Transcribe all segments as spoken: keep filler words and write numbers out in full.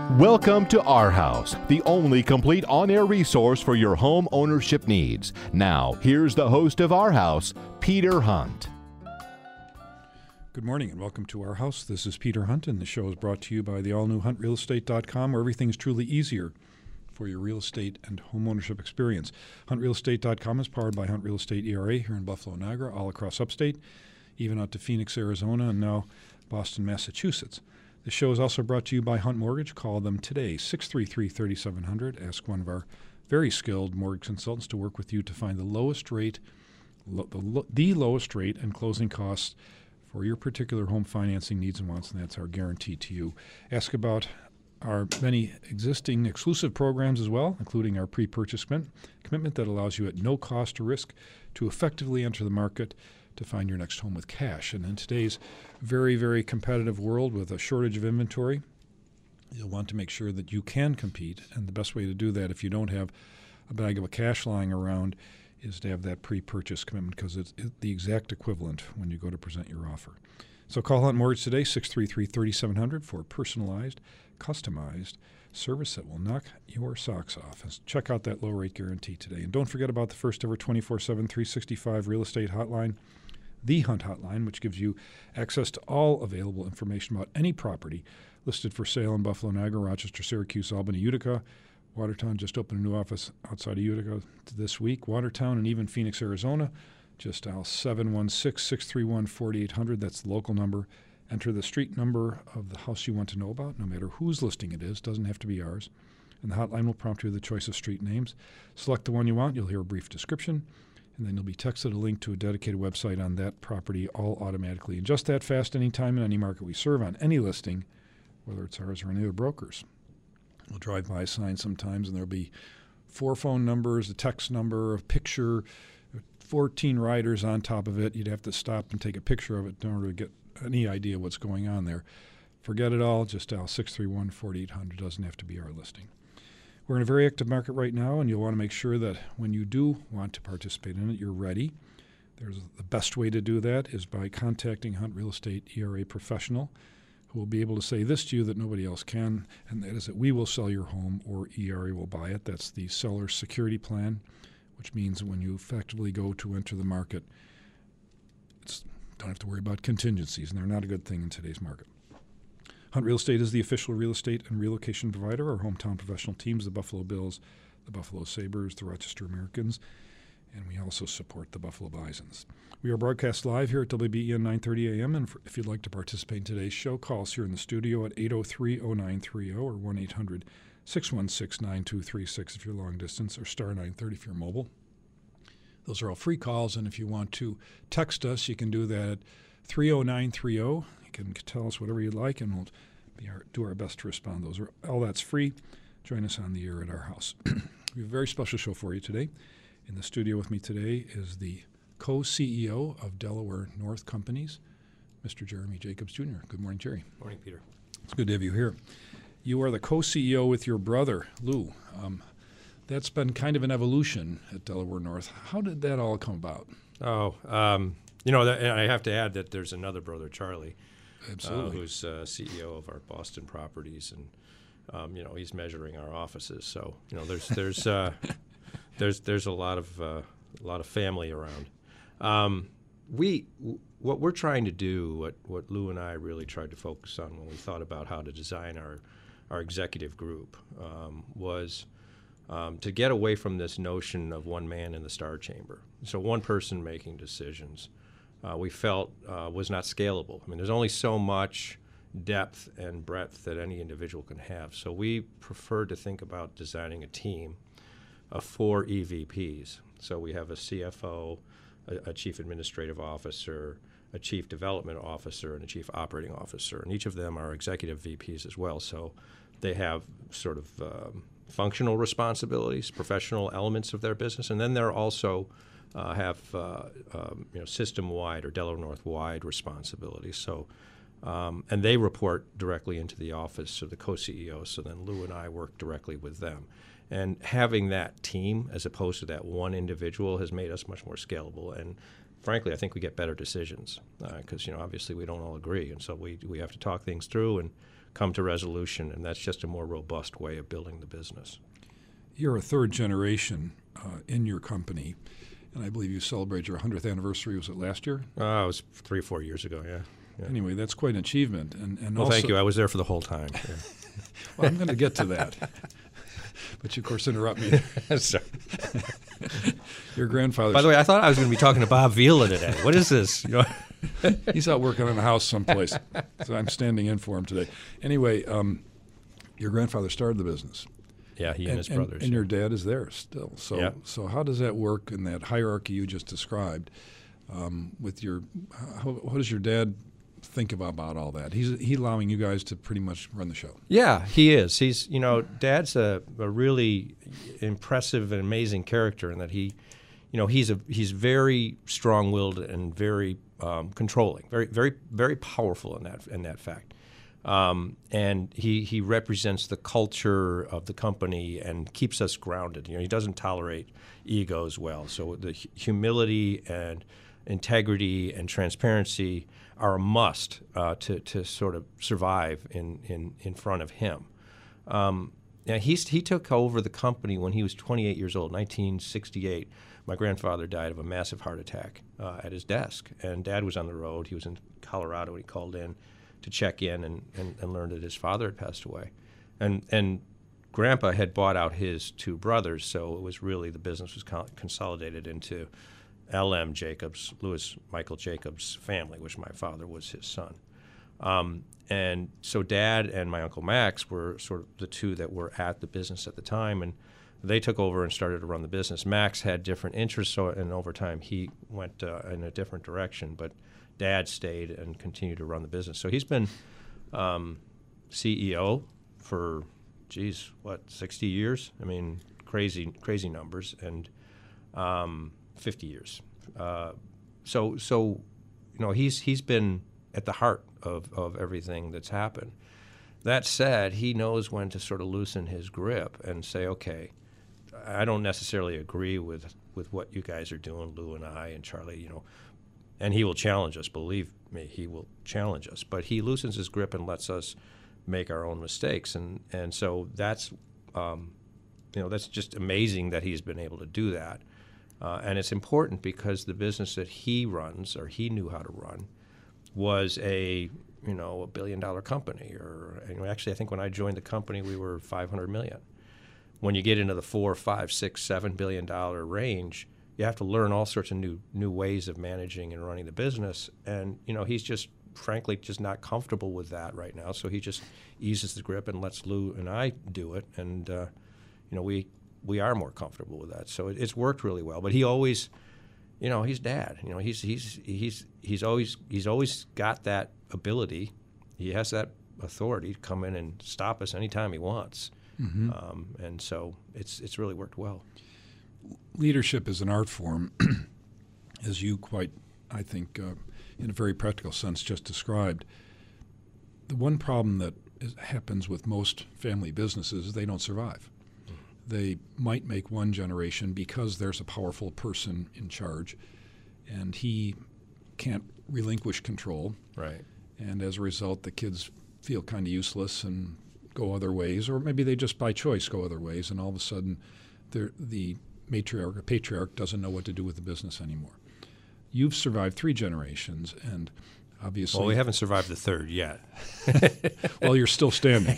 Welcome to Our House, the only complete on-air resource for your home ownership needs. Now, here's the host of Our House, Peter Hunt. Good morning and welcome to Our House. This is Peter Hunt, and the show is brought to you by the all-new hunt real estate dot com, where everything's truly easier for your real estate and home ownership experience. hunt real estate dot com is powered by Hunt Real Estate E R A here in Buffalo, Niagara, all across upstate, even out to Phoenix, Arizona, and now Boston, Massachusetts. The show is also brought to you by Hunt Mortgage. Call them today, six three three, three seven zero zero. Ask one of our very skilled mortgage consultants to work with you to find the lowest rate, lo- the, lo- the lowest rate and closing costs for your particular home financing needs and wants, and that's our guarantee to you. Ask about our many existing exclusive programs as well, including our pre-purchase commitment, commitment that allows you at no cost or risk to effectively enter the market to find your next home with cash. And in today's very, very competitive world with a shortage of inventory, you'll want to make sure that you can compete. And the best way to do that, if you don't have a bag of a cash lying around, is to have that pre-purchase commitment, because it's the exact equivalent when you go to present your offer. So call Hunt Mortgage today, six three three, three seven zero zero, for personalized, customized service that will knock your socks off. And check out that low rate guarantee today. And don't forget about the first ever twenty-four seven, three sixty-five real estate hotline, The Hunt Hotline, which gives you access to all available information about any property listed for sale in Buffalo, Niagara, Rochester, Syracuse, Albany, Utica. Watertown just opened a new office outside of Utica this week. Watertown and even Phoenix, Arizona. Just dial seven one six, six three one, four eight zero zero. That's the local number. Enter the street number of the house you want to know about, no matter whose listing it is. Doesn't have to be ours. And the hotline will prompt you with the choice of street names. Select the one you want. You'll hear a brief description, and then you'll be texted a link to a dedicated website on that property, all automatically. And just that fast, anytime in any market we serve on any listing, whether it's ours or any other brokers. We'll drive by a sign sometimes, and there'll be four phone numbers, a text number, a picture, fourteen riders on top of it. You'd have to stop and take a picture of it in order to get any idea what's going on there. Forget it all. Just dial six three one, four eight zero zero. Doesn't have to be our listing. We're in a very active market right now, and you'll want to make sure that when you do want to participate in it, you're ready. There's the best way to do that is by contacting Hunt Real Estate E R A professional, who will be able to say this to you that nobody else can, and that is that we will sell your home or E R A will buy it. That's the seller's security plan, which means when you effectively go to enter the market, it's, don't have to worry about contingencies, and they're not a good thing in today's market. Hunt Real Estate is the official real estate and relocation provider. Our hometown professional teams, the Buffalo Bills, the Buffalo Sabres, the Rochester Americans, and we also support the Buffalo Bisons. We are broadcast live here at W B E N nine thirty a.m., and for, if you'd like to participate in today's show, call us here in the studio at eight oh three, oh nine three oh or one eight hundred, six one six, nine two three six if you're long distance, or star nine thirty if you're mobile. Those are all free calls, and if you want to text us, you can do that at three oh nine three oh. You can tell us whatever you'd like, and we'll be our, do our best to respond. Those are all that's free. Join us on the air at Our House. We have a very special show for you today. In the studio with me today is the co-C E O of Delaware North Companies, Mister Jeremy Jacobs Junior Good morning, Jerry. Morning, Peter. It's good to have you here. You are the co-C E O with your brother, Lou. Um, that's been kind of an evolution at Delaware North. How did that all come about? Oh, um, you know, that, and I have to add that there's another brother, Charlie, Absolutely. Uh, who's uh, C E O of our Boston properties, and um, you know, he's measuring our offices. So you know, there's there's uh, there's there's a lot of uh, a lot of family around. Um, we w- what we're trying to do, what what Lou and I really tried to focus on when we thought about how to design our our executive group um, was. Um, to get away from this notion of one man in the star chamber. So one person making decisions, uh, we felt uh, was not scalable. I mean, there's only so much depth and breadth that any individual can have. So we preferred to think about designing a team of four E V Ps. So we have a C F O, a, a chief administrative officer, a chief development officer, and a chief operating officer. And each of them are executive V Ps as well. So they have sort of um, functional responsibilities, professional elements of their business, and then they're also uh, have uh, um, you know system-wide or Delaware North-wide responsibilities. So, um, and they report directly into the office of the co-C E O. So then Lou and I work directly with them, and having that team as opposed to that one individual has made us much more scalable. And frankly, I think we get better decisions because uh, you know obviously we don't all agree, and so we we have to talk things through and come to resolution, and that's just a more robust way of building the business. You're a third generation uh, in your company, and I believe you celebrated your hundredth anniversary. Was it last year? Uh, it was three or four years ago, yeah. yeah. Anyway, that's quite an achievement. And, and well, also, thank you. I was there for the whole time. Yeah. Well, I'm going to get to that. But you, of course, interrupt me. Sorry. Your grandfather. By the way, I thought I was going to be talking to Bob Vila today. What is this? You know? He's out working on a house someplace, so I'm standing in for him today. Anyway, um, your grandfather started the business. Yeah, he and, and his and, brothers. And your dad is there still. So, yeah. so how does that work in that hierarchy you just described? Um, with your, how, what does your dad think about, about all that? He's he allowing you guys to pretty much run the show. Yeah, he is. He's you know, Dad's a, a really impressive and amazing character in that he, you know, he's a he's very strong-willed and very um, controlling, very very very powerful in that in that fact. Um, and he he represents the culture of the company and keeps us grounded. You know, he doesn't tolerate egos well. So the hu- humility and integrity and transparency are a must uh, to to sort of survive in in, in front of him. Um, now he's he took over the company when he was twenty-eight years old, nineteen sixty-eight. My grandfather died of a massive heart attack uh, at his desk, and Dad was on the road. He was in Colorado when he called in to check in and, and, and learned that his father had passed away. And and Grandpa had bought out his two brothers, so it was really the business was co- consolidated into L M Jacobs, Louis Michael Jacobs' family, which my father was his son. Um, and so Dad and my Uncle Max were sort of the two that were at the business at the time, and they took over and started to run the business. Max had different interests, so and over time he went uh, in a different direction, but Dad stayed and continued to run the business. So he's been um, C E O for, geez, what, sixty years? I mean, crazy, crazy numbers, and um, fifty years. Uh, so, so, you know, he's he's been at the heart of, of everything that's happened. That said, he knows when to sort of loosen his grip and say, okay, I don't necessarily agree with, with what you guys are doing, Lou and I and Charlie, you know, and he will challenge us, believe me, he will challenge us. But he loosens his grip and lets us make our own mistakes. And, and so that's, um, you know, that's just amazing that he's been able to do that. Uh, and it's important because the business that he runs, or he knew how to run, was a, you know, a billion dollar company. Or you know, actually, I think when I joined the company, we were five hundred million. When you get into the four, five, six, seven billion dollar range, you have to learn all sorts of new new ways of managing and running the business. And you know, he's just frankly just not comfortable with that right now. So he just eases the grip and lets Lou and I do it. And uh, you know, we we are more comfortable with that. So it, it's worked really well. But he always, you know, he's Dad. You know, he's he's he's he's always he's always got that ability. He has that authority to come in and stop us anytime he wants. Mm-hmm. Um, and so it's it's really worked well. Leadership is an art form, as you quite, I think, uh, in a very practical sense, just described. The one problem that is, happens with most family businesses is they don't survive. Mm-hmm. They might make one generation because there's a powerful person in charge, and he can't relinquish control. Right. And as a result, the kids feel kind of useless and go other ways, or maybe they just by choice go other ways, and all of a sudden the matriarch or patriarch doesn't know what to do with the business anymore. You've survived three generations, and obviously... Well, we haven't survived the third yet. Well, you're still standing.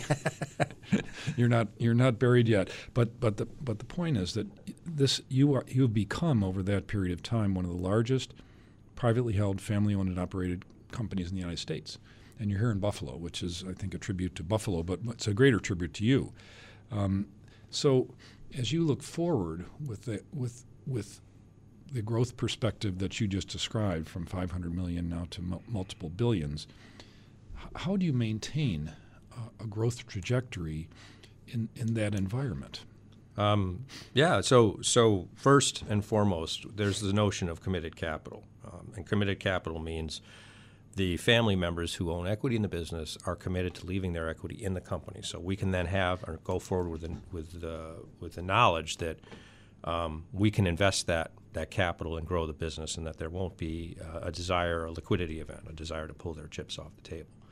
You're not you're not buried yet. But but the but the point is that this you are you've become over that period of time one of the largest privately held, family-owned and operated companies in the United States. And you're here in Buffalo, which is, I think, a tribute to Buffalo, but it's a greater tribute to you. Um, so, as you look forward with the with with the growth perspective that you just described, from five hundred million now to m- multiple billions, h- how do you maintain a, a growth trajectory in in that environment? Um, yeah. So so first and foremost, there's the notion of committed capital, um, and committed capital means the family members who own equity in the business are committed to leaving their equity in the company. So we can then have or go forward with the, with the, with the knowledge that um, we can invest that that capital and grow the business, and that there won't be uh, a desire, a liquidity event, a desire to pull their chips off the table.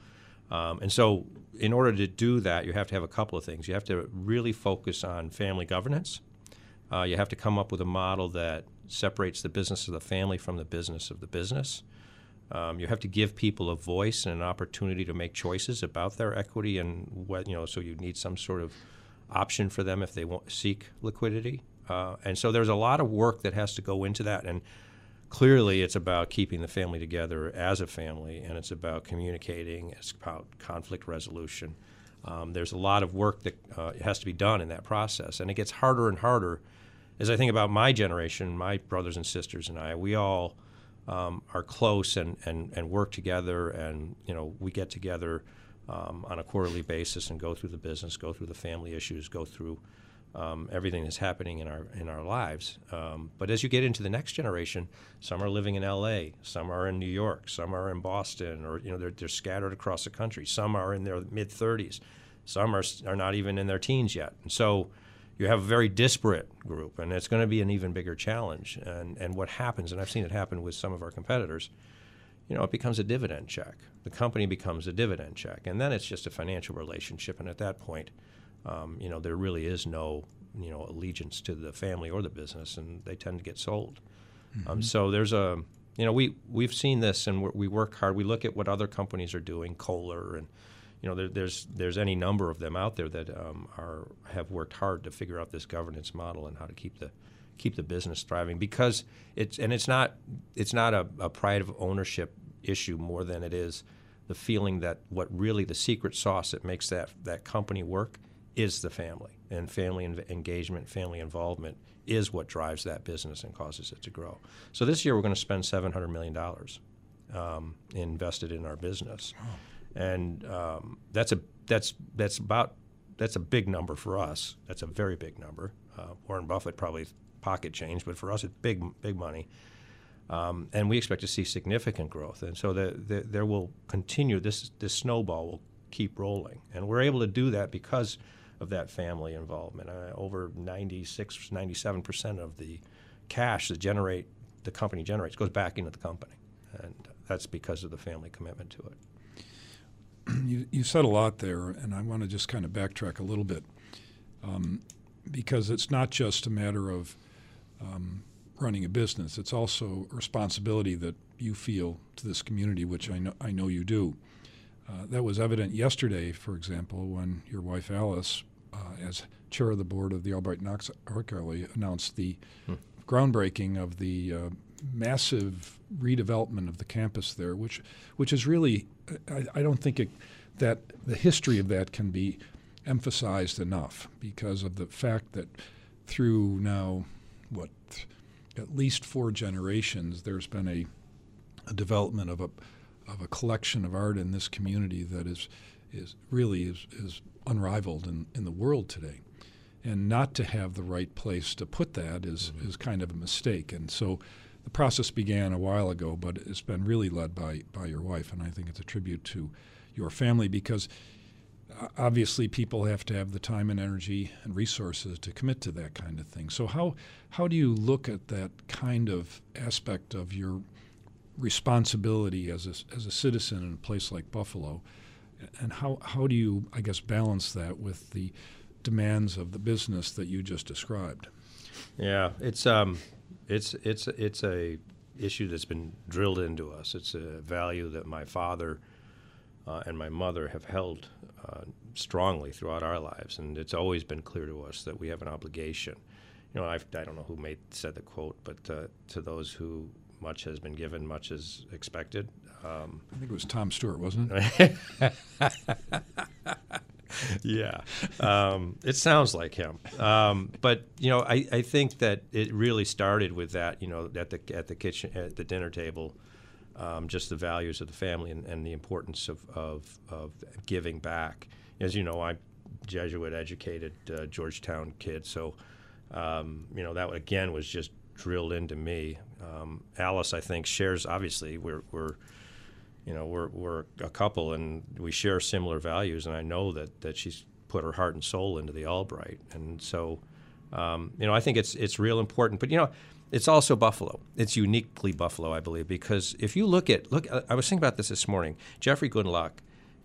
Um, and so in order to do that, you have to have a couple of things. You have to really focus on family governance. Uh, you have to come up with a model that separates the business of the family from the business of the business. Um, you have to give people a voice and an opportunity to make choices about their equity, and what, you know, so you need some sort of option for them if they want, seek liquidity. Uh, and so there's a lot of work that has to go into that. And clearly it's about keeping the family together as a family, and it's about communicating, it's about conflict resolution. Um, there's a lot of work that uh, has to be done in that process, and it gets harder and harder. As I think about my generation, my brothers and sisters and I, we all um, are close and, and, and work together, and you know we get together um, on a quarterly basis and go through the business, go through the family issues, go through um, everything that's happening in our in our lives. Um, but as you get into the next generation, some are living in L A, some are in New York, some are in Boston, or you know they're they're scattered across the country. Some are in their mid thirties, some are are not even in their teens yet, and so you have a very disparate group, and it's going to be an even bigger challenge. And and what happens, and I've seen it happen with some of our competitors, you know, it becomes a dividend check. The company becomes a dividend check, and then it's just a financial relationship. And at that point, um, you know, there really is no, you know, allegiance to the family or the business, and they tend to get sold. Mm-hmm. Um, so there's a, you know, we we've seen this, and we're, we work hard. We look at what other companies are doing, Kohler, and you know, there, there's there's any number of them out there that um, are have worked hard to figure out this governance model and how to keep the keep the business thriving, because it's and it's not it's not a, a pride of ownership issue more than it is the feeling that what really the secret sauce that makes that that company work is the family, and family en- engagement, family involvement is what drives that business and causes it to grow. So this year we're going to spend seven hundred million dollars um, invested in our business. Wow. And um, that's a that's that's about that's a big number for us. That's a very big number. Uh, Warren Buffett probably pocket change, but for us it's big big money. Um, and we expect to see significant growth. And so the, the, there will continue this this snowball will keep rolling, and we're able to do that because of that family involvement. Uh, over ninety-six, ninety-seven percent of the cash that generate the company generates goes back into the company, and that's because of the family commitment to it. You, you said a lot there, and I want to just kind of backtrack a little bit, um, because it's not just a matter of um, running a business. It's also a responsibility that you feel to this community, which I know I know you do. Uh, that was evident yesterday, for example, when your wife Alice, uh, as chair of the board of the Albright Knox Art Gallery, announced the hmm. groundbreaking of the uh, massive redevelopment of the campus there, which which is really, I, I don't think it, that the history of that can be emphasized enough, because of the fact that through now, what, at least four generations, there's been a, a development of a of a collection of art in this community that is is really is, is unrivaled in, in the world today. And not to have the right place to put that is, mm-hmm. is kind of a mistake. And so the process began a while ago, but it's been really led by, by your wife, and I think it's a tribute to your family, because obviously people have to have the time and energy and resources to commit to that kind of thing. So how how do you look at that kind of aspect of your responsibility as a, as a citizen in a place like Buffalo, and how, how do you, I guess, balance that with the demands of the business that you just described? Yeah, it's um, it's it's it's a issue that's been drilled into us. It's a value that my father uh, and my mother have held uh, strongly throughout our lives, and it's always been clear to us that we have an obligation. You know, I've, I don't know who made said the quote, but uh, to those who much has been given, much is expected. Um, I think it was Tom Stewart, wasn't it? Yeah, um, it sounds like him. Um, but you know, I, I think that it really started with that. You know, at the at the kitchen at the dinner table, um, just the values of the family and, and the importance of, of of giving back. As you know, I'm Jesuit educated uh, Georgetown kid, so um, you know that again was just drilled into me. Um, Alice, I think, shares. Obviously, we're we're. You know, we're we're a couple, and we share similar values, and I know that, that she's put her heart and soul into the Albright, and so, um, you know, I think it's it's real important. But you know, it's also Buffalo. It's uniquely Buffalo, I believe, because if you look at look, I was thinking about this this morning. Jeffrey Goodlock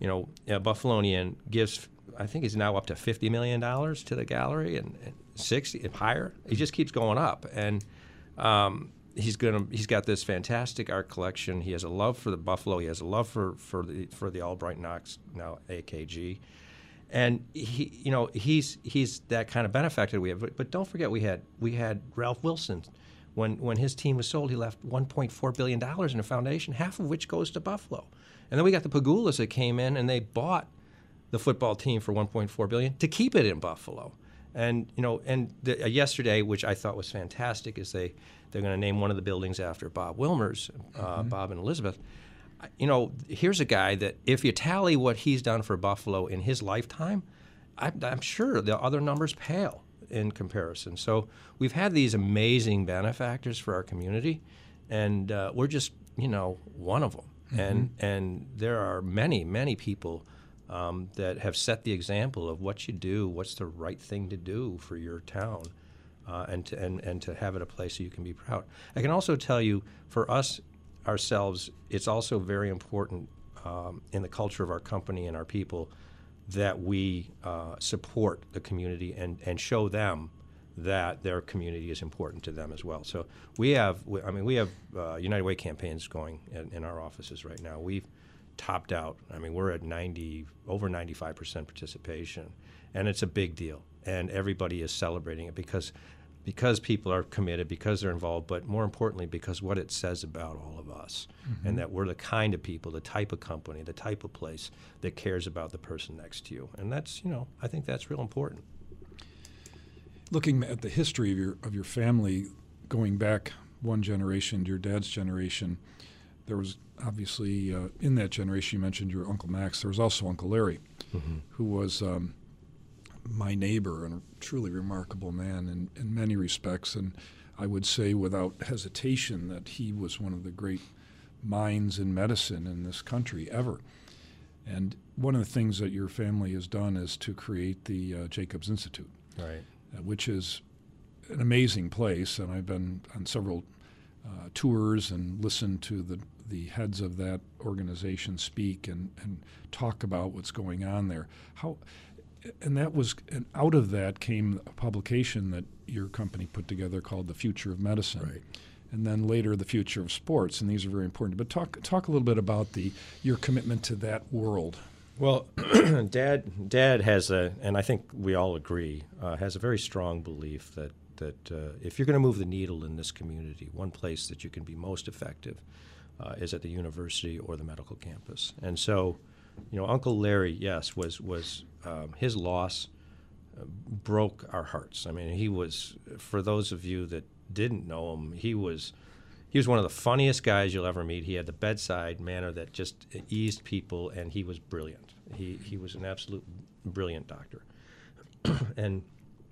you know, a Buffalonian gives, I think he's now up to fifty million dollars to the gallery, and, and sixty, higher. He just keeps going up. And um, he's gonna he's got this fantastic art collection. He has a love for the Buffalo. He has a love for, for the for the Albright Knox, now A K G. And he, you know, he's he's that kind of benefactor we have. But, but don't forget, we had we had Ralph Wilson. When when his team was sold, he left one point four billion dollars in a foundation, half of which goes to Buffalo. And then we got the Pagulas that came in, and they bought the football team for one point four billion dollars to keep it in Buffalo. And you know, and the, uh, yesterday, which I thought was fantastic, is they they're going to name one of the buildings after Bob Wilmers, uh, mm-hmm. Bob and Elizabeth. You know, here's a guy that if you tally what he's done for Buffalo in his lifetime, I, I'm sure the other numbers pale in comparison. So we've had these amazing benefactors for our community, and uh, we're just, you know, one of them. Mm-hmm. And and there are many, many people um, that have set the example of what you do, what's the right thing to do for your town, uh, and, to, and, and to have it a place so you can be proud. I can also tell you, for us ourselves, it's also very important um, in the culture of our company and our people that we uh, support the community and, and show them that their community is important to them as well. So we have, we, I mean, we have uh, United Way campaigns going in, in our offices right now. We've topped out. I mean, we're at ninety, over ninety-five percent participation, and it's a big deal. And everybody is celebrating it because because people are committed, because they're involved, but more importantly, because what it says about all of us, mm-hmm. and that we're the kind of people, the type of company, the type of place that cares about the person next to you. And that's, you know, I think that's real important. Looking at the history of your of your family, going back one generation to your dad's generation, there was obviously, uh, in that generation, you mentioned your Uncle Max. There was also Uncle Larry, mm-hmm. who was um, my neighbor and a truly remarkable man in, in many respects. And I would say without hesitation that he was one of the great minds in medicine in this country ever. And one of the things that your family has done is to create the uh, Jacobs Institute, right, uh, which is an amazing place. And I've been on several uh, tours and listened to the, the heads of that organization speak and, and talk about what's going on there. How, and that was, and out of that came a publication that your company put together called The Future of Medicine. Right. And then later, The Future of Sports, and these are very important. But talk talk a little bit about the your commitment to that world. Well, Dad Dad has a, and I think we all agree, uh, has a very strong belief that that uh, if you're going to move the needle in this community, one place that you can be most effective uh, is at the university or the medical campus. And so, you know, Uncle Larry, yes, was was um, his loss uh, broke our hearts. I mean, he was, for those of you that didn't know him, he was he was one of the funniest guys you'll ever meet. He had the bedside manner that just eased people, and he was brilliant. He he was an absolute brilliant doctor. And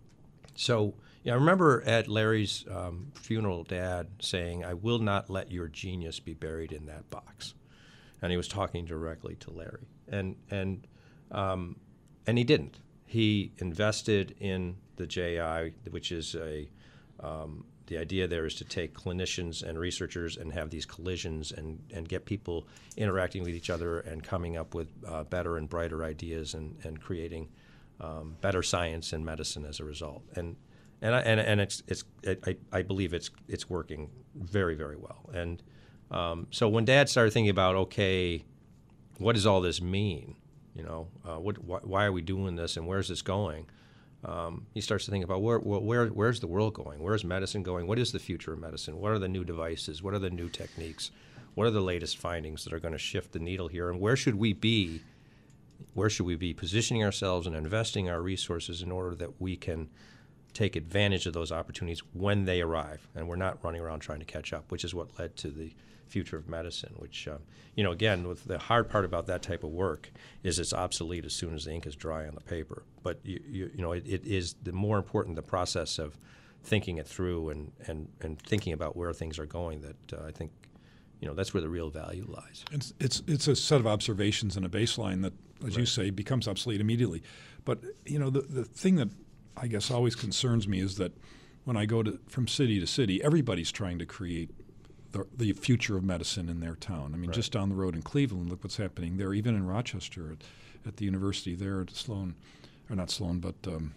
so, yeah, I remember at Larry's um, funeral, Dad saying, "I will not let your genius be buried in that box." And he was talking directly to Larry, and and um, and he didn't. He invested in the J I, which is a um, the idea there is to take clinicians and researchers and have these collisions and, and get people interacting with each other and coming up with uh, better and brighter ideas and, and creating um, better science and medicine as a result. And and I, and, and it's it's I, I believe it's it's working very, very well. And um, so when Dad started thinking about, okay, what does all this mean? You know, uh, what wh- why are we doing this and where's this going? Um, he starts to think about where, where, where's the world going? Where's medicine going? What is the future of medicine? What are the new devices? What are the new techniques? What are the latest findings that are going to shift the needle here? And where should we be? Where should we be positioning ourselves and investing our resources in order that we can take advantage of those opportunities when they arrive, and we're not running around trying to catch up, which is what led to the future of medicine, which, uh, you know, again, with the hard part about that type of work is it's obsolete as soon as the ink is dry on the paper. But, you, you, you know, it, it is the more important the process of thinking it through and, and, and thinking about where things are going that uh, I think, you know, that's where the real value lies. It's it's it's a set of observations and a baseline that, as Right. you say, becomes obsolete immediately. But, you know, the, the thing that I guess always concerns me is that when I go to from city to city, everybody's trying to create the, the future of medicine in their town. I mean, Right. just down the road in Cleveland, look what's happening there. Even in Rochester, at, at the university there at Sloan, or not Sloan, but um,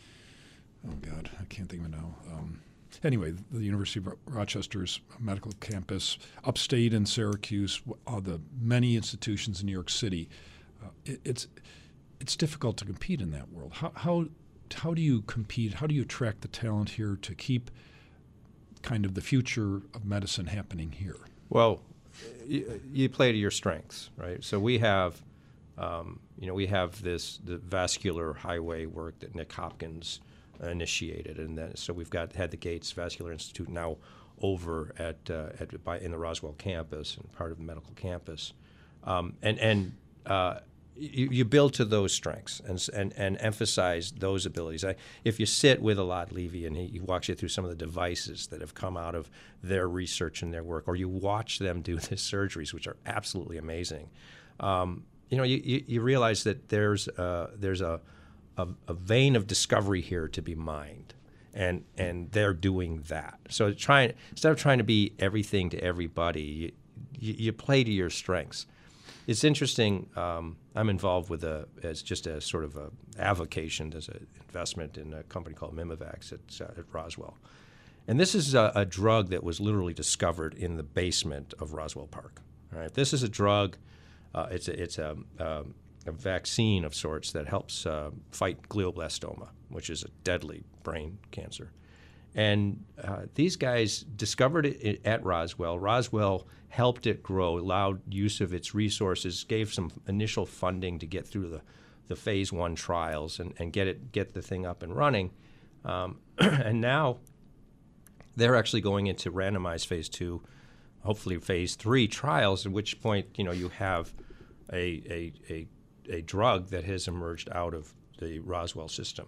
oh God, I can't think of it now. Um, Anyway, the University of Ro- Rochester's medical campus, upstate in Syracuse, uh, the many institutions in New York City, uh, it, it's it's difficult to compete in that world. How, how how do you compete? How do you attract the talent here to keep kind of the future of medicine happening here? Well, you, you play to your strengths, right? So we have, um, you know, we have this the vascular highway work that Nick Hopkins initiated, and then so we've got had the Gates Vascular Institute now over at uh, at by, in the Roswell campus and part of the medical campus, um, and and uh, you, you build to those strengths and and and emphasize those abilities. I, if you sit with Elad Levy and he, he walks you through some of the devices that have come out of their research and their work, or you watch them do the surgeries, which are absolutely amazing, um, you know, you, you, you realize that there's uh, there's a A, a vein of discovery here to be mined, and and they're doing that. So trying instead of trying to be everything to everybody, you, you, you play to your strengths. It's interesting. Um, I'm involved with a as just a sort of a avocation as an investment in a company called Mimivax at, uh, at Roswell, and this is a, a drug that was literally discovered in the basement of Roswell Park. All right, this is a drug. Uh, it's a, it's a um, a vaccine of sorts that helps uh, fight glioblastoma, which is a deadly brain cancer. And uh, these guys discovered it at Roswell. Roswell helped it grow, allowed use of its resources, gave some initial funding to get through the, the phase one trials and, and get it get the thing up and running. Um, and now they're actually going into randomized phase two, hopefully phase three trials, at which point, you know, you have a a, a a drug that has emerged out of the Roswell system.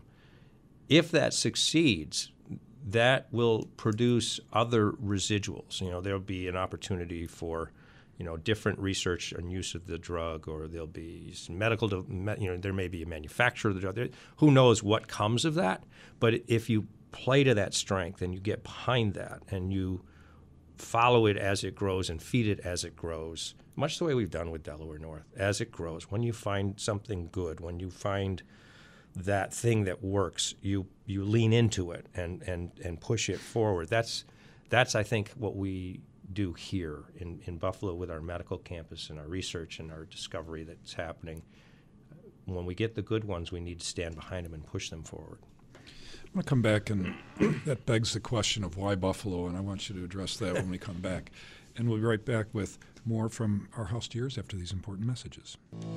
If that succeeds, that will produce other residuals. You know, there'll be an opportunity for, you know, different research and use of the drug, or there'll be some medical, you know, there may be a manufacturer of the drug. There, who knows what comes of that? But if you play to that strength and you get behind that and you follow it as it grows and feed it as it grows, much the way we've done with Delaware North, as it grows. When you find something good, when you find that thing that works, you you lean into it and, and, and push it forward. That's, that's I think, what we do here in, in Buffalo with our medical campus and our research and our discovery that's happening. When we get the good ones, we need to stand behind them and push them forward. I'm going to come back, and that begs the question of why Buffalo, and I want you to address that when we come back. And we'll be right back with more from Our House to Yours after these important messages.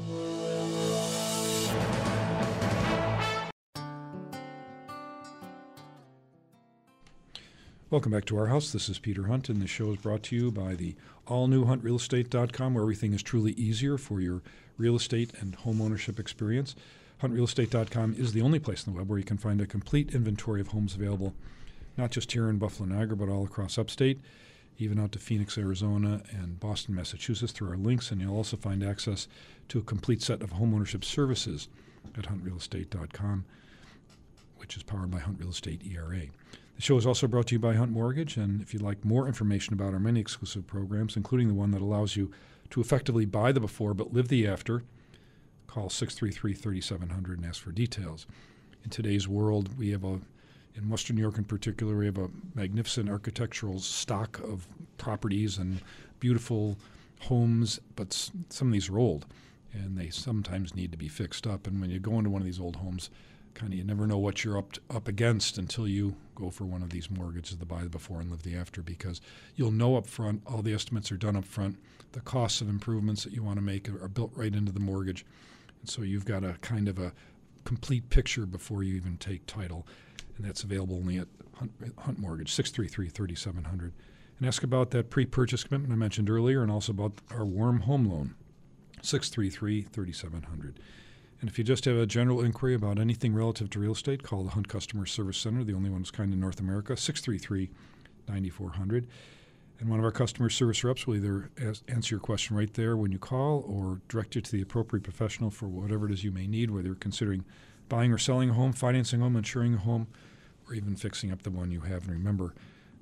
Welcome back to Our House. This is Peter Hunt, and the show is brought to you by the all-new hunt real estate dot com, where everything is truly easier for your real estate and home ownership experience. hunt real estate dot com is the only place on the web where you can find a complete inventory of homes available, not just here in Buffalo, Niagara, but all across upstate, even out to Phoenix, Arizona, and Boston, Massachusetts through our links. And you'll also find access to a complete set of home ownership services at hunt real estate dot com, which is powered by Hunt Real Estate E R A. The show is also brought to you by Hunt Mortgage, and if you'd like more information about our many exclusive programs, including the one that allows you to effectively buy the before but live the after, call six three three, three seven zero zero and ask for details. In today's world, we have a, in Western New York in particular, we have a magnificent architectural stock of properties and beautiful homes, but s- some of these are old, and they sometimes need to be fixed up. And when you go into one of these old homes, kind of you never know what you're up to, up against until you go for one of these mortgages, the buy the before and live the after, because you'll know up front, all the estimates are done up front, the costs of improvements that you want to make are, are built right into the mortgage. And so you've got a kind of a complete picture before you even take title. And that's available only at Hunt, Hunt Mortgage, six three three, three seven zero zero. And ask about that pre-purchase commitment I mentioned earlier, and also about our warm home loan, six three three, three seven zero zero. And if you just have a general inquiry about anything relative to real estate, call the Hunt Customer Service Center, the only one of its kind in North America, six three three, nine four zero zero. And one of our customer service reps will either as- answer your question right there when you call, or direct you to the appropriate professional for whatever it is you may need, whether you're considering buying or selling a home, financing a home, insuring a home, or even fixing up the one you have. And remember,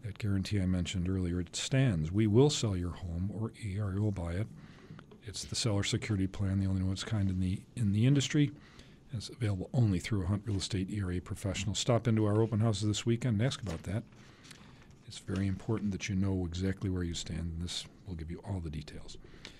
That guarantee I mentioned earlier, it stands. We will sell your home, or E R A will buy it. It's the seller security plan, the only one of its kind in the in the industry. It's available only through a Hunt Real Estate E R A professional. Stop into our open houses this weekend and ask about that. It's very important that you know exactly where you stand, and this will give you all the details.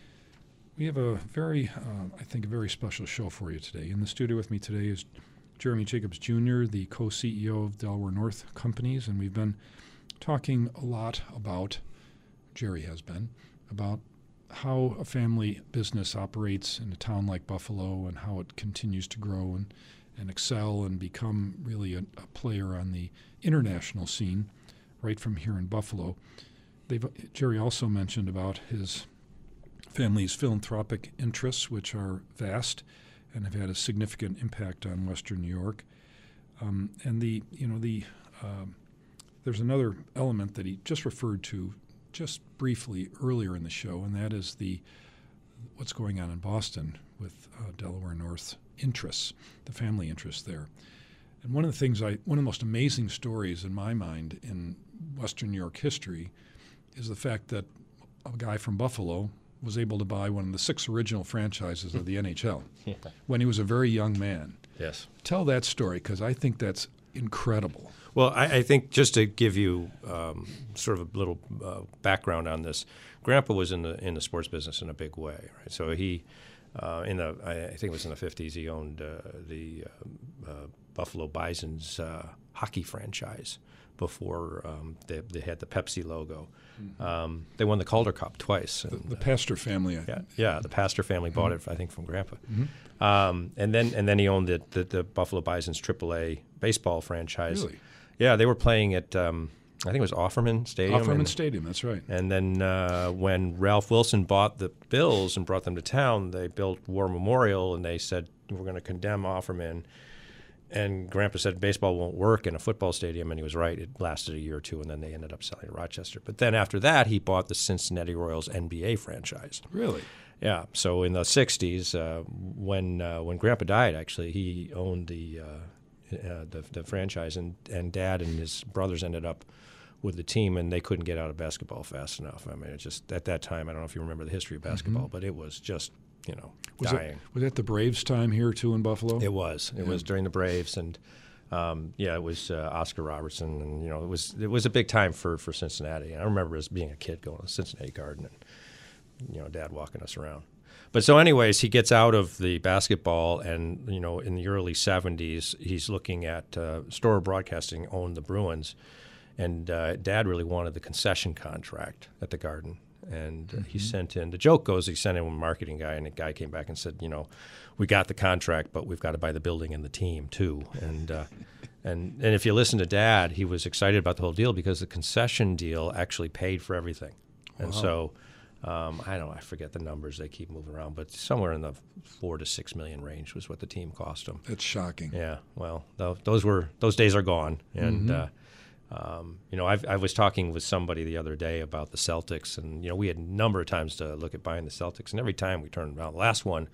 We have a very, uh, I think, a very special show for you today. In the studio with me today is Jeremy Jacobs Junior, the co-C E O of Delaware North Companies, and we've been talking a lot about, Jerry has been, about how a family business operates in a town like Buffalo and how it continues to grow and, and excel and become really a, a player on the international scene right from here in Buffalo. They've, Jerry also mentioned about his family's philanthropic interests, which are vast and have had a significant impact on Western New York. Um, and the, you know, the uh, there's another element that he just referred to just briefly earlier in the show, and that is the what's going on in Boston with uh, Delaware North interests, the family interests there. And one of the things I, one of the most amazing stories in my mind in Western New York history is the fact that a guy from Buffalo was able to buy one of the six original franchises of the N H L yeah. when he was a very young man. Yes. Tell that story, because I think that's incredible. Well, I, I think just to give you um, sort of a little uh, background on this, Grandpa was in the in the sports business in a big way, right? So he, uh, in the I, I think it was in the fifties, he owned uh, the uh, uh, Buffalo Bison's uh, hockey franchise before um, they, they had the Pepsi logo. Mm-hmm. Um, they won the Calder Cup twice. The, and, the Pastor family. I yeah, think. yeah, the Pastor family bought mm-hmm. it, I think, from Grandpa. Mm-hmm. Um, and then and then he owned the, the, the Buffalo Bison's triple A baseball franchise. Really? Yeah, they were playing at, um, I think it was Offerman Stadium. Offerman and, Stadium, that's right. And then uh, when Ralph Wilson bought the Bills and brought them to town, they built War Memorial, and they said, we're going to condemn Offerman. And Grandpa said baseball won't work in a football stadium, and he was right. It lasted a year or two, and then they ended up selling to Rochester. But then after that, he bought the Cincinnati Royals N B A franchise. Really? Yeah. So in the sixties, uh, when uh, when Grandpa died, actually, he owned the uh, uh, the, the franchise, and, and Dad and his brothers ended up with the team, and they couldn't get out of basketball fast enough. I mean, it's just at that time, I don't know if you remember the history of basketball, mm-hmm. but it was just, you know, was dying. It, was that the Braves' time here, too, in Buffalo? It was. It yeah. was during the Braves, and um, yeah, it was uh, Oscar Robertson, and you know, it was it was a big time for, for Cincinnati. And I remember as being a kid going to the Cincinnati Garden, and you know, Dad walking us around. But so, anyways, he gets out of the basketball, and you know, in the early seventies, he's looking at uh, Storer Broadcasting owned the Bruins, and uh, Dad really wanted the concession contract at the Garden. And uh, mm-hmm. he sent in, the joke goes, he sent in a marketing guy, and the guy came back and said, you know, we got the contract, but we've got to buy the building and the team too. And uh, and and if you listen to Dad, he was excited about the whole deal because the concession deal actually paid for everything. Wow. And so, um, I don't know, I forget the numbers, they keep moving around, but somewhere in the four to six million range was what the team cost them. That's shocking. Yeah, well, th- those were those days are gone. And mm-hmm. uh, Um, you know, I've, I was talking with somebody the other day about the Celtics, and, you know, we had a number of times to look at buying the Celtics, and every time we turned around, the last one,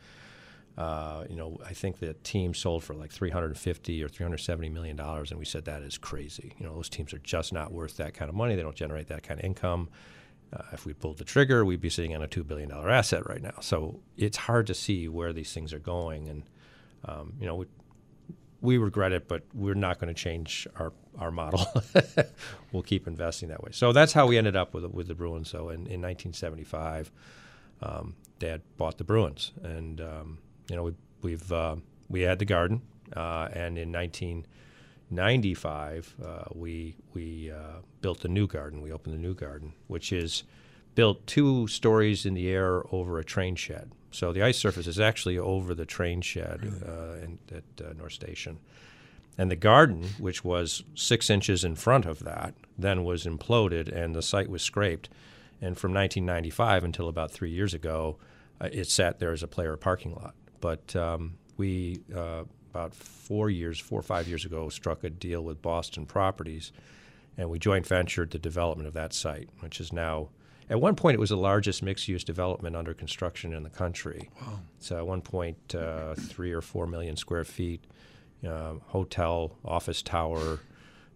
uh, you know, I think the team sold for like three hundred fifty or three hundred seventy million dollars, and we said that is crazy. You know, those teams are just not worth that kind of money. They don't generate that kind of income. Uh, if we pulled the trigger, we'd be sitting on a two billion dollars asset right now. So it's hard to see where these things are going, and, um, you know, we, we regret it, but we're not going to change our, our model. We'll keep investing that way. So that's how we ended up with with the Bruins. So in, in nineteen seventy-five, um, Dad bought the Bruins, and um, you know we, we've uh, we had the Garden, uh, and in nineteen ninety-five uh, we we uh, built the new Garden. We opened the new Garden, which is built two stories in the air over a train shed. So the ice surface is actually over the train shed really? uh, in, at uh, North Station. And the Garden, which was six inches in front of that, then was imploded and the site was scraped. And from nineteen ninety-five until about three years ago, uh, it sat there as a player parking lot. But um, we, uh, about four years, four or five years ago, struck a deal with Boston Properties, and we joint ventured the development of that site, which is now, at one point, it was the largest mixed-use development under construction in the country. Wow. So at one point, uh, three or four million square feet, uh, hotel, office tower,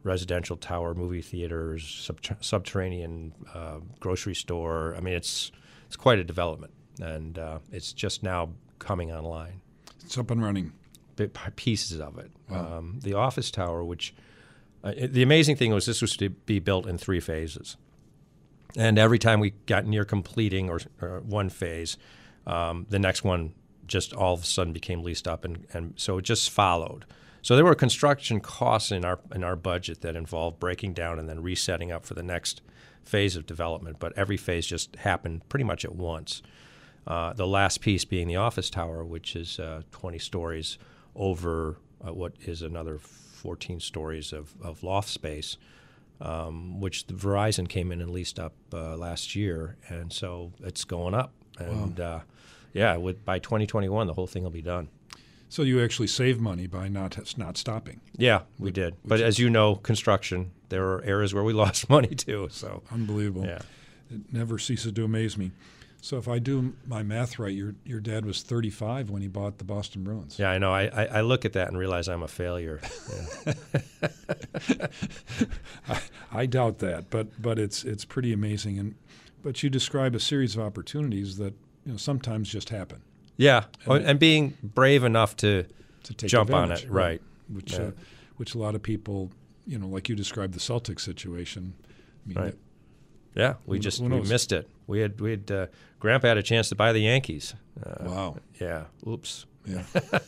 residential tower, movie theaters, sub- subterranean uh, grocery store. I mean, it's it's quite a development, and uh, it's just now coming online. It's up and running. Bit pieces of it. Wow. Um, the office tower, which uh, it, the amazing thing was this was to be built in three phases. And every time we got near completing or, or one phase, um, the next one just all of a sudden became leased up, and, and so it just followed. So there were construction costs in our in our budget that involved breaking down and then resetting up for the next phase of development. But every phase just happened pretty much at once. Uh, the last piece being the office tower, which is uh, twenty stories over uh, what is another fourteen stories of, of loft space. Um, which the Verizon came in and leased up uh, last year, and so it's going up. And wow. uh, yeah, with by twenty twenty-one, the whole thing will be done. So you actually save money by not not stopping. Yeah, we which, did. But as you know, construction, there are areas where we lost money too. So unbelievable. Yeah, it never ceases to amaze me. So if I do my math right, your your dad was thirty-five when he bought the Boston Bruins. Yeah, I know. I, I, I look at that and realize I'm a failure. Yeah. I, I doubt that, but but it's it's pretty amazing. And but you describe a series of opportunities that you know sometimes just happen. Yeah, and, and being brave enough to to take jump on advantage, it, right? Which yeah. uh, which a lot of people, you know, like you described the Celtics situation. I mean, right. It, Yeah, we just we missed it. We had we had uh, Grandpa had a chance to buy the Yankees. Uh, wow. Yeah. Oops. Yeah.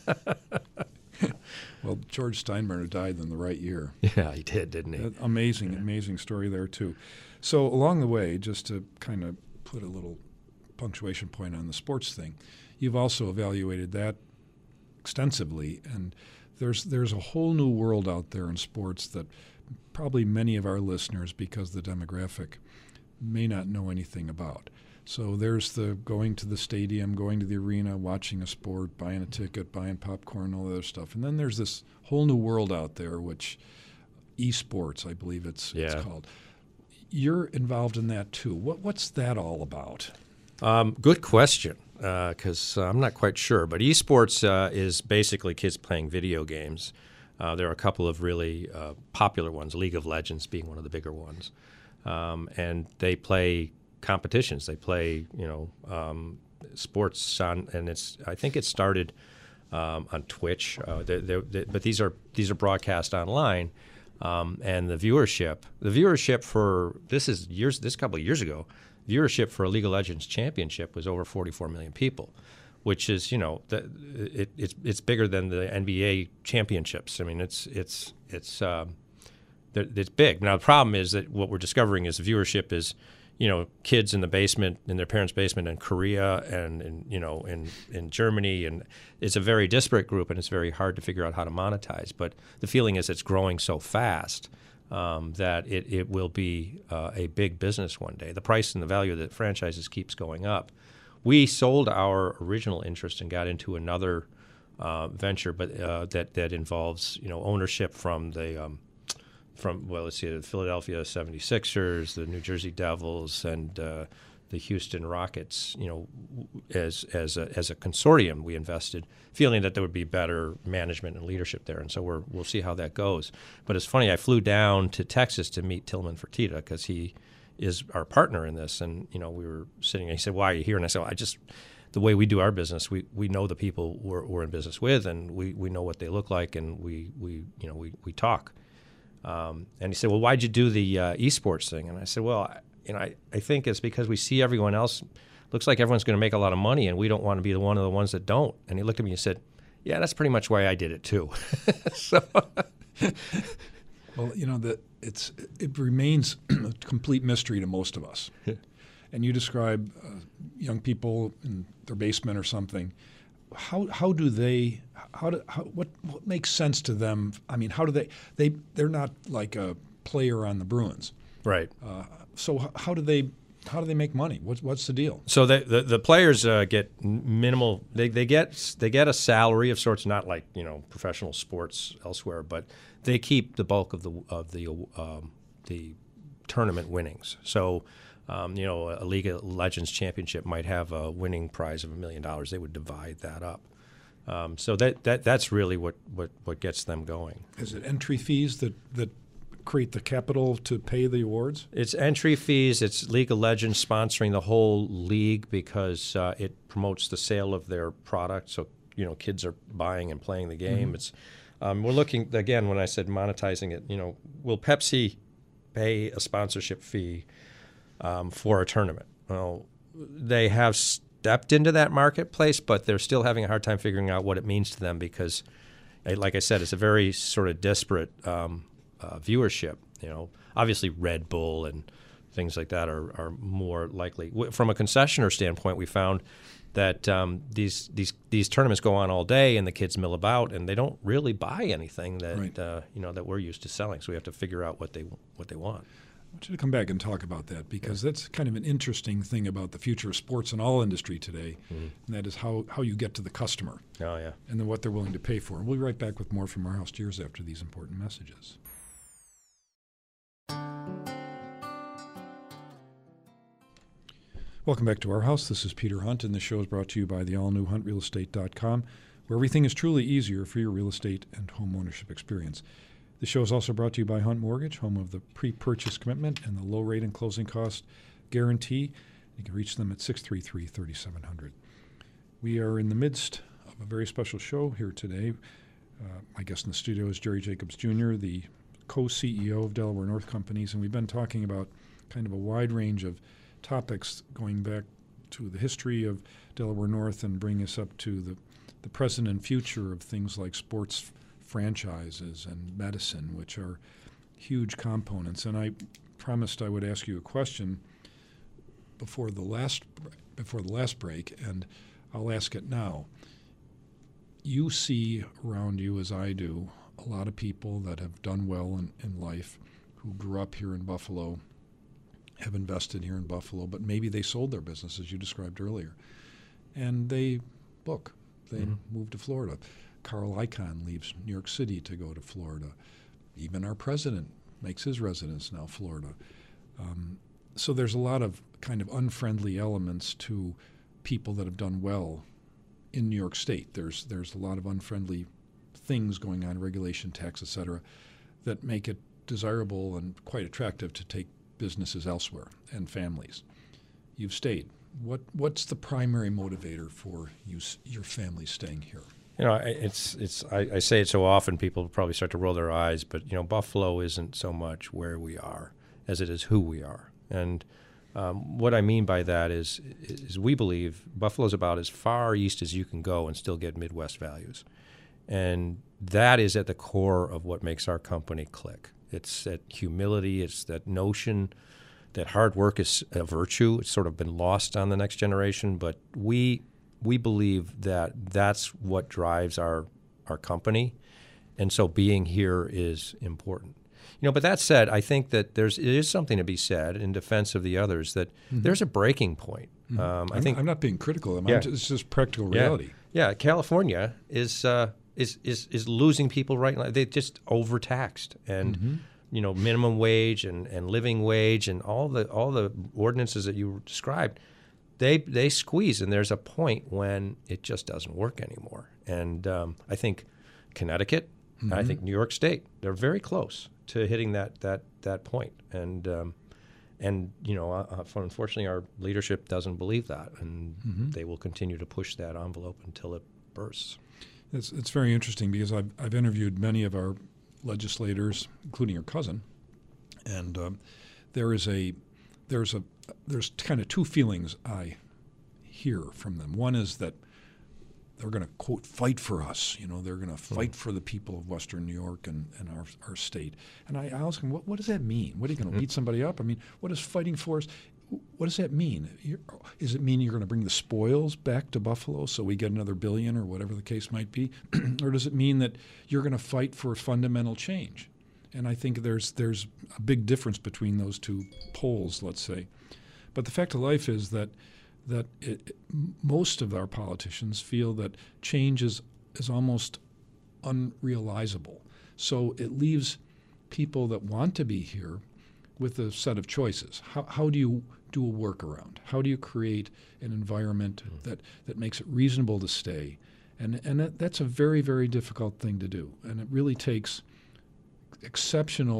Well, George Steinbrenner died in the right year. Yeah, he did, didn't he? Uh, amazing, yeah. amazing story there too. So along the way, just to kind of put a little punctuation point on the sports thing, you've also evaluated that extensively, and there's there's a whole new world out there in sports that probably many of our listeners, because of the demographic, may not know anything about. So there's the going to the stadium, going to the arena, watching a sport, buying a ticket, buying popcorn, all that other stuff. And then there's this whole new world out there, which esports, I believe it's, yeah. it's called. You're involved in that too. What What's that all about? Um, good question, because uh, uh, I'm not quite sure. But esports uh, is basically kids playing video games. Uh, there are a couple of really uh, popular ones, League of Legends being one of the bigger ones. Um, and they play competitions. They play, you know, um, sports on, and it's. I think it started um, on Twitch, uh, they're, they're, they're, but these are these are broadcast online, um, and the viewership, the viewership for this is years. This couple of years ago, viewership for a League of Legends championship was over forty-four million people, which is, you know, the, it, it's it's bigger than the N B A championships. I mean, it's it's it's. Um, It's big. Now, the problem is that what we're discovering is the viewership is, you know, kids in the basement, in their parents' basement in Korea and, in, you know, in, in Germany. And it's a very disparate group, and it's very hard to figure out how to monetize. But the feeling is it's growing so fast um, that it, it will be uh, a big business one day. The price and the value of the franchises keeps going up. We sold our original interest and got into another uh, venture, but uh, that, that involves, you know, ownership from the um, From well, let's see, the Philadelphia seventy-sixers, the New Jersey Devils, and uh, the Houston Rockets. You know, as as a, as a consortium, we invested, feeling that there would be better management and leadership there, and so we're we'll see how that goes. But it's funny, I flew down to Texas to meet Tillman Fertitta because he is our partner in this, and you know, we were sitting, and he said, "Why are you here?" And I said, well, "I just." The way we do our business, we, we know the people we're, we're in business with, and we, we know what they look like, and we, we you know we, we talk. Um, and he said, well, why'd you do the uh, esports thing? And I said, well, I, you know, I, I think it's because we see everyone else, looks like everyone's going to make a lot of money, and we don't want to be the one of the ones that don't. And he looked at me and said, yeah, that's pretty much why I did it too. so, well, you know, the, it's it remains a complete mystery to most of us. And you describe uh, young people in their basement or something. How how do they how do how, what what makes sense to them? I mean, how do they they they're not like a player on the Bruins, right? Uh, so how do they how do they make money? What's what's the deal? So the the, the players uh, get minimal. They they get they get a salary of sorts, not like, you know, professional sports elsewhere, but they keep the bulk of the of the um, the tournament winnings. So. Um, you know, a League of Legends championship might have a winning prize of a million dollars. They would divide that up. Um, so that, that that's really what, what, what gets them going. Is it entry fees that, that create the capital to pay the awards? It's entry fees. It's League of Legends sponsoring the whole league because uh, it promotes the sale of their product. So, you know, kids are buying and playing the game. Mm-hmm. It's um, we're looking, again, when I said monetizing it, you know, will Pepsi pay a sponsorship fee um, for a tournament? Well, they have stepped into that marketplace, but they're still having a hard time figuring out what it means to them because, like I said, it's a very sort of disparate um, uh, viewership. You know, obviously Red Bull and things like that are, are more likely. From a concessioner standpoint, we found that um, these these these tournaments go on all day, and the kids mill about, and they don't really buy anything that right. uh, you know that we're used to selling. So we have to figure out what they what they want. I want you to come back and talk about that because yeah. that's kind of an interesting thing about the future of sports in all industry today, mm-hmm. and that is how, how you get to the customer. Oh yeah, and then what they're willing to pay for. And we'll be right back with more from Our House Cheers after these important messages. Welcome back to Our House. This is Peter Hunt, and the show is brought to you by the all-new hunt real estate dot com, where everything is truly easier for your real estate and home ownership experience. The show is also brought to you by Hunt Mortgage, home of the pre-purchase commitment and the low rate and closing cost guarantee. You can reach them at six three three, three seven zero zero. We are in the midst of a very special show here today. Uh, my guest in the studio is Jerry Jacobs Junior, the co-C E O of Delaware North Companies, and we've been talking about kind of a wide range of topics going back to the history of Delaware North and bring us up to the, the present and future of things like sports franchises and medicine, which are huge components. And I promised I would ask you a question before the last before the last break, and I'll ask it now. You see around you, as I do, a lot of people that have done well in, in life who grew up here in Buffalo, have invested here in Buffalo, but maybe they sold their business, as you described earlier, and they book. They mm-hmm. move to Florida. Carl Icahn leaves New York City to go to Florida. Even our president makes his residence now Florida. Um, so there's a lot of kind of unfriendly elements to people that have done well in New York State. There's there's a lot of unfriendly things going on, regulation, tax, et cetera, that make it desirable and quite attractive to take businesses elsewhere and families. You've stayed. What what's the primary motivator for you, your family staying here? You know, it's it's. I, I say it so often, people probably start to roll their eyes. But you know, Buffalo isn't so much where we are as it is who we are. And um, what I mean by that is, is we believe Buffalo's about as far east as you can go and still get Midwest values, and that is at the core of what makes our company click. It's that humility. It's that notion that hard work is a virtue. It's sort of been lost on the next generation, but we we believe that that's what drives our our company, and so being here is important. You know, but that said, I think that there's it is something to be said in defense of the others that mm-hmm. there's a breaking point. Mm-hmm. Um, I I'm, think I'm not being critical. I'm yeah. just, it's just practical reality. Yeah, yeah. California is. Uh, Is, is is losing people right now. They just overtaxed, and mm-hmm. you know, minimum wage and, and living wage and all the all the ordinances that you described, they they squeeze, and there's a point when it just doesn't work anymore. And um, I think Connecticut, mm-hmm. and I think New York State, they're very close to hitting that that that point. And um, and you know, uh, unfortunately, our leadership doesn't believe that, and mm-hmm. they will continue to push that envelope until it bursts. It's, it's very interesting because I've, I've interviewed many of our legislators, including your cousin, and um, there is a there's a there's kind of two feelings I hear from them. One is that they're going to, quote, fight for us. You know, they're going to fight mm-hmm. for the people of Western New York and, and our our state. And I, I ask them, what, what does that mean? What are you going to mm-hmm. beat somebody up? I mean, what is fighting for us? What does that mean? You're, does it mean you're going to bring the spoils back to Buffalo so we get another billion or whatever the case might be? Or does it mean that you're going to fight for fundamental change? And I think there's there's a big difference between those two poles, let's say. But the fact of life is that that it, most of our politicians feel that change is, is almost unrealizable. So it leaves people that want to be here with a set of choices. How, how do you do a workaround? How do you create an environment mm. that, that makes it reasonable to stay? And, and that, that's a very, very difficult thing to do. And it really takes exceptional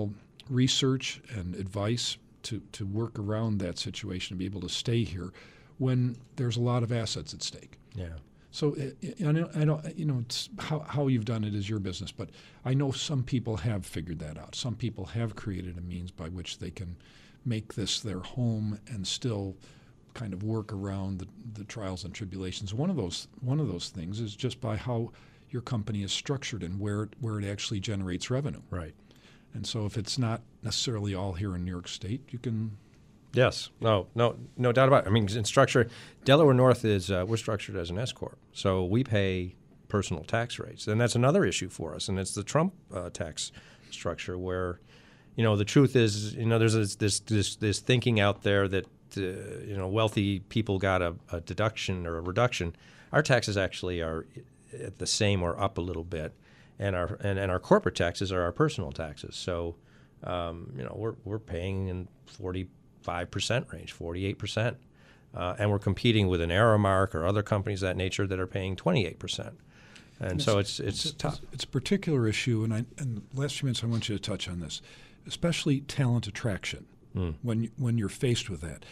research and advice to, to work around that situation and be able to stay here when there's a lot of assets at stake. Yeah. So I know, I know you know, it's how, how you've done it is your business, but I know some people have figured that out. Some people have created a means by which they can make this their home and still kind of work around the, the trials and tribulations. One of those one of those things is just by how your company is structured and where it, where it actually generates revenue. Right. And so if it's not necessarily all here in New York State, you can. Yes. No. No. No doubt about it. I mean, in structure, Delaware North is uh, we're structured as an S corp, so we pay personal tax rates, and that's another issue for us. And it's the Trump uh, tax structure, where, you know, the truth is, you know, there's this this this, this thinking out there that uh, you know, wealthy people got a, a deduction or a reduction. Our taxes actually are at the same or up a little bit, and our and, and our corporate taxes are our personal taxes. So, um, you know, we're we're paying in forty. Five percent range, forty-eight percent, uh, and we're competing with an Aramark or other companies of that nature that are paying twenty-eight percent, and, and so it's it's, it's tough. It's a particular issue, and I and the last few minutes I want you to touch on this, especially talent attraction. Mm. When when you're faced with that,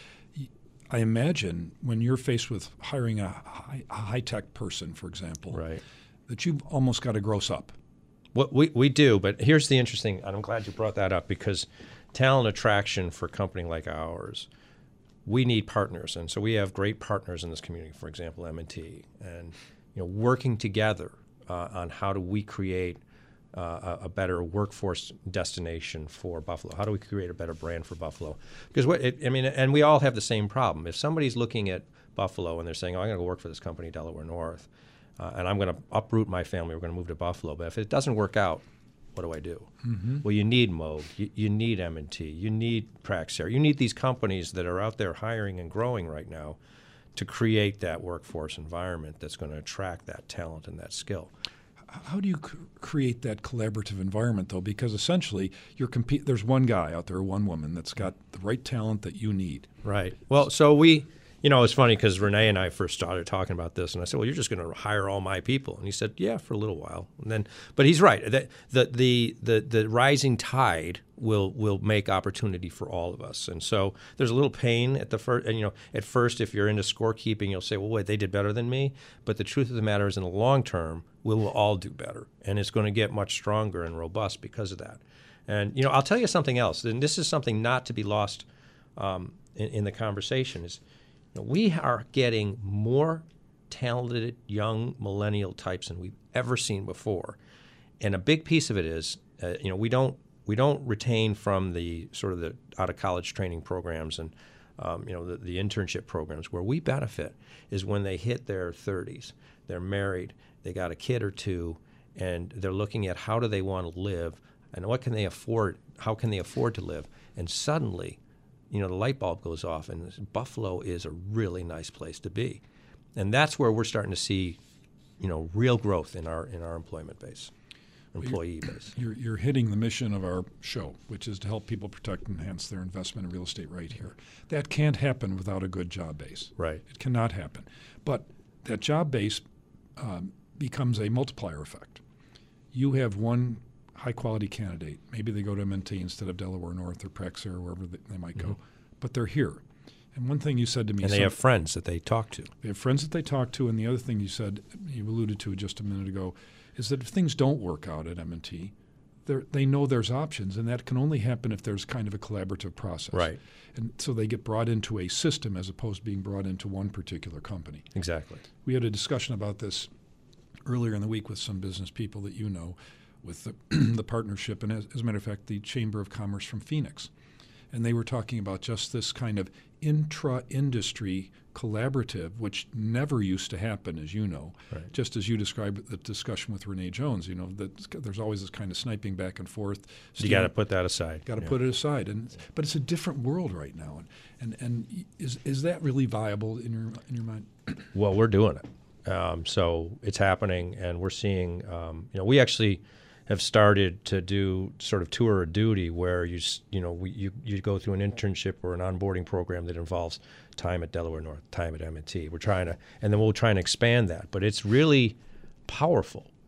I imagine when you're faced with hiring a high, a high-tech person, for example, right, that you've almost got to gross up. What we we do, but here's the interesting, and I'm glad you brought that up, because talent attraction for a company like ours, we need partners, and so we have great partners in this community. For example, M and T, and you know, working together uh, on how do we create uh, a, a better workforce destination for Buffalo? How do we create a better brand for Buffalo? Because what it, I mean, and we all have the same problem. If somebody's looking at Buffalo and they're saying, "Oh, I'm going to go work for this company, Delaware North, uh, and I'm going to uproot my family. We're going to move to Buffalo," but if it doesn't work out, what do I do? Mm-hmm. Well, you need Moog, you, you need M and T, you need Praxair, you need these companies that are out there hiring and growing right now to create that workforce environment that's going to attract that talent and that skill. How do you c- create that collaborative environment, though? Because essentially, you're compete. There's one guy out there, one woman, that's got the right talent that you need. Right. Well, so we, you know, it's funny because Renee and I first started talking about this, and I said, "Well, you're just going to hire all my people," and he said, "Yeah, for a little while." And then, but he's right. The the the the, the rising tide will will make opportunity for all of us, and so there's a little pain at the first. And you know, at first, if you're into scorekeeping, you'll say, "Well, wait, they did better than me." But the truth of the matter is, in the long term, we will all do better, and it's going to get much stronger and robust because of that. And you know, I'll tell you something else, and this is something not to be lost um, in, in the conversation. Is we are getting more talented young millennial types than we've ever seen before, and a big piece of it is, uh, you know, we don't we don't retain from the sort of the out of college training programs and um, you know the, the internship programs. Where we benefit is when they hit their thirties, they're married, they got a kid or two, and they're looking at how do they want to live and what can they afford, how can they afford to live, and suddenly, you know, the light bulb goes off, and Buffalo is a really nice place to be, and that's where we're starting to see, you know, real growth in our in our employment base, employee you're, base. You're you're hitting the mission of our show, which is to help people protect and enhance their investment in real estate right here. That can't happen without a good job base. Right. It cannot happen, but that job base um, becomes a multiplier effect. You have one high-quality candidate. Maybe they go to M and T instead of Delaware North or Praxair or wherever they, they might go, mm-hmm. but they're here. And one thing you said to me— And they some, have friends that they talk to. They have friends that they talk to, and the other thing you said, you alluded to it just a minute ago, is that if things don't work out at M and T, they know there's options, and that can only happen if there's kind of a collaborative process. Right. And so they get brought into a system as opposed to being brought into one particular company. Exactly. We had a discussion about this earlier in the week with some business people that you know, with the, the partnership, and as, as a matter of fact, the Chamber of Commerce from Phoenix. And they were talking about just this kind of intra-industry collaborative, which never used to happen, as you know. Right. Just as you described the discussion with Renee Jones, you know, that there's always this kind of sniping back and forth. You got to put that aside. Got to yeah. put it aside, and but it's a different world right now. And and, and is is that really viable in your in your mind? Well, we're doing it, um, so it's happening, and we're seeing. Um, you know, we actually have started to do sort of tour of duty where you you know we, you you go through an internship or an onboarding program that involves time at Delaware North, time at M and T. We're trying to, and then we'll try and expand that. But it's really powerful,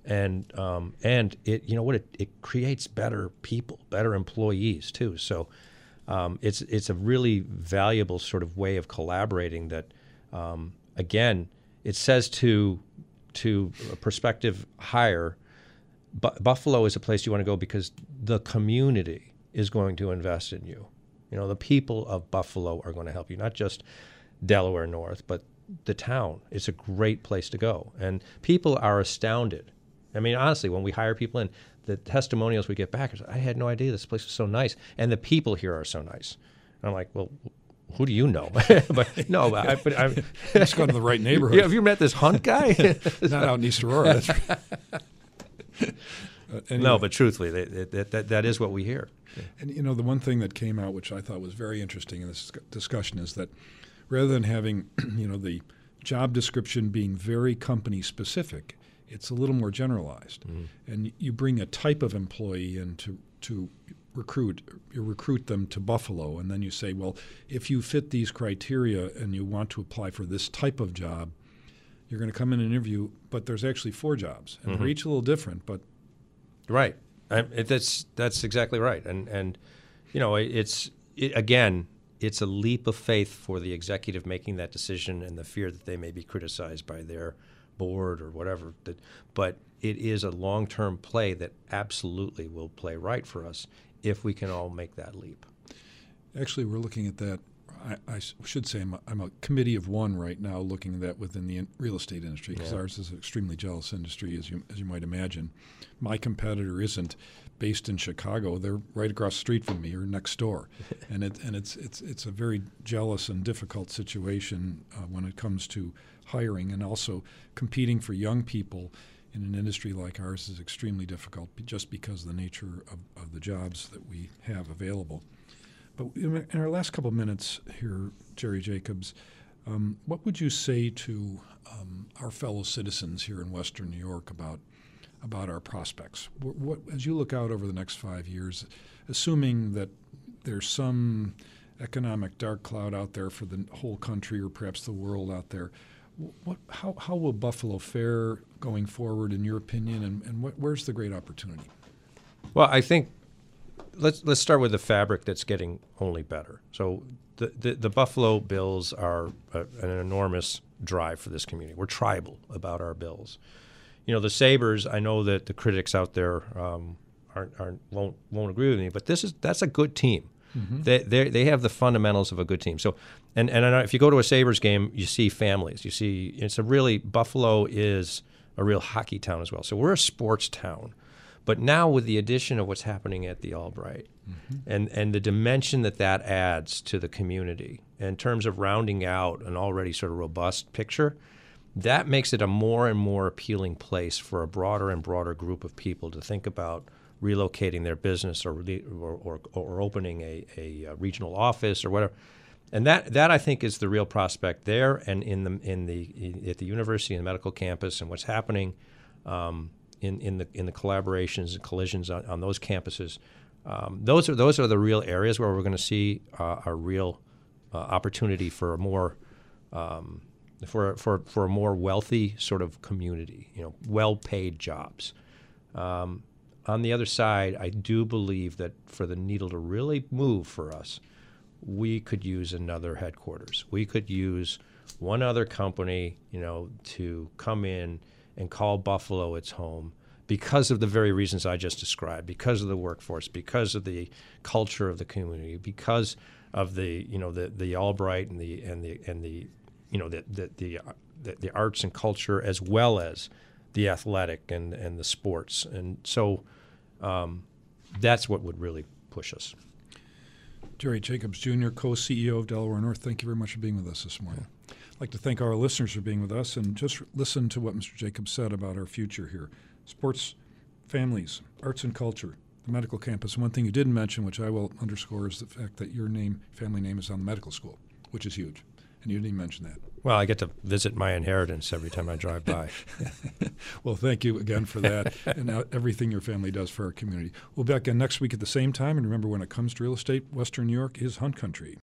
and um, and it you know what it, it creates better people, better employees too. So um, it's it's a really valuable sort of way of collaborating. That um, again, it says to to a prospective hire, Bu- Buffalo is a place you want to go because the community is going to invest in you. You know, the people of Buffalo are going to help you, not just Delaware North, but the town. It's a great place to go. And people are astounded. I mean, honestly, when we hire people in, the testimonials we get back is, I had no idea this place was so nice. And the people here are so nice. And I'm like, well, who do you know? But no, I, but I'm Let's go to the right neighborhood. Yeah, have you met this Hunt guy? Not out in East Aurora. That's right. Uh, anyway. No, but truthfully, that, that, that, that is what we hear. And, you know, the one thing that came out, which I thought was very interesting in this discussion, is that rather than having, you know, the job description being very company specific, it's a little more generalized. Mm-hmm. And you bring a type of employee in to, to recruit, you recruit them to Buffalo, and then you say, well, if you fit these criteria and you want to apply for this type of job, you're going to come in and interview, but there's actually four jobs. And mm-hmm. they're each a little different, but... Right. I, it, that's that's exactly right. And, and you know, it, it's, it, again, it's a leap of faith for the executive making that decision and the fear that they may be criticized by their board or whatever. That, but it is a long-term play that absolutely will play right for us if we can all make that leap. Actually, we're looking at that. I, I should say I'm a, I'm a committee of one right now looking at that within the in, real estate industry because yeah. ours is an extremely jealous industry, as you as you might imagine. My competitor isn't based in Chicago; they're right across the street from me or next door, and it and it's it's it's a very jealous and difficult situation uh, when it comes to hiring, and also competing for young people in an industry like ours is extremely difficult just because of the nature of, of the jobs that we have available. But in our last couple of minutes here, Jerry Jacobs, um, what would you say to um, our fellow citizens here in Western New York about about our prospects? What, what, as you look out over the next five years, assuming that there's some economic dark cloud out there for the whole country or perhaps the world out there, what, how, how will Buffalo fare going forward, in your opinion, and, and what, where's the great opportunity? Well, I think Let's let's start with the fabric that's getting only better. So the the, the Buffalo Bills are a, an enormous drive for this community. We're tribal about our Bills. You know, the Sabres, I know that the critics out there um, aren't, aren't won't won't agree with me, but this is that's a good team. Mm-hmm. They they they have the fundamentals of a good team. So and and if you go to a Sabres game, you see families. You see it's a really Buffalo is a real hockey town as well. So we're a sports town. But now with the addition of what's happening at the Albright mm-hmm. and, and the dimension that that adds to the community in terms of rounding out an already sort of robust picture, that makes it a more and more appealing place for a broader and broader group of people to think about relocating their business or or, or, or opening a, a regional office or whatever. And that, that I think is the real prospect there and in the in the at the university and medical campus and what's happening um, in, in the in the collaborations and collisions on, on those campuses. Um, those are those are the real areas where we're going to see uh, a real uh, opportunity for a more um, for for for a more wealthy sort of community. You know, well-paid jobs. Um, on the other side, I do believe that for the needle to really move for us, we could use another headquarters. We could use one other company, you know, to come in and call Buffalo its home because of the very reasons I just described, because of the workforce, because of the culture of the community, because of the, you know, the, the Albright and the and the and the, you know, the the the, the, the arts and culture as well as the athletic and, and the sports. And so um, that's what would really push us. Jerry Jacobs, Junior, co-C E O of Delaware North, thank you very much for being with us this morning. I'd like to thank our listeners for being with us and just listen to what Mister Jacobs said about our future here. Sports, families, arts and culture, the medical campus. One thing you didn't mention, which I will underscore, is the fact that your name, family name, is on the medical school, which is huge. And you didn't even mention that. Well, I get to visit my inheritance every time I drive by. Well, thank you again for that and everything your family does for our community. We'll be back again next week at the same time. And remember, when it comes to real estate, Western New York is Hunt Country.